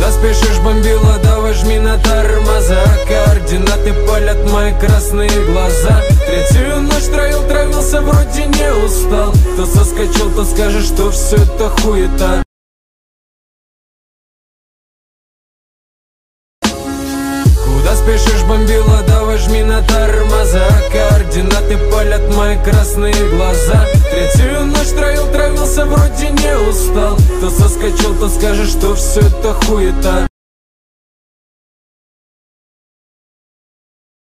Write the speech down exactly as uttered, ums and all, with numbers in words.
Куда спешишь, бомбила, давай жми на тормоза. Координаты палят мои красные глаза. Третью ночь троил, травился, вроде не устал. То соскочил, то скажешь, что все это хуета. Куда спешишь, бомбила, давай жми на тормоза. Координаты палят мои красные глаза. Третью ночь троил, травился, вроде не устал. То соскочил, то скажешь, что все это хуета.